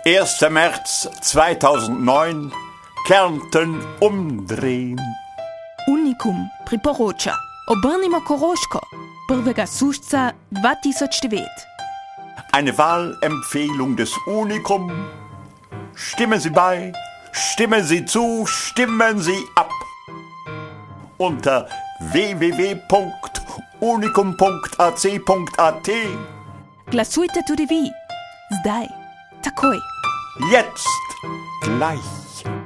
1. März 2009, Kärnten umdrehen. Unicum priporoča. Obrnimo Koroško. 1. sušca 2009. Eine Wahlempfehlung des Unicum. Stimmen Sie bei, stimmen Sie zu, stimmen Sie ab. Unter www.unicum.ac.at. Glasujte tudi vi. Zdaj. Takoj. Jetzt, gleich.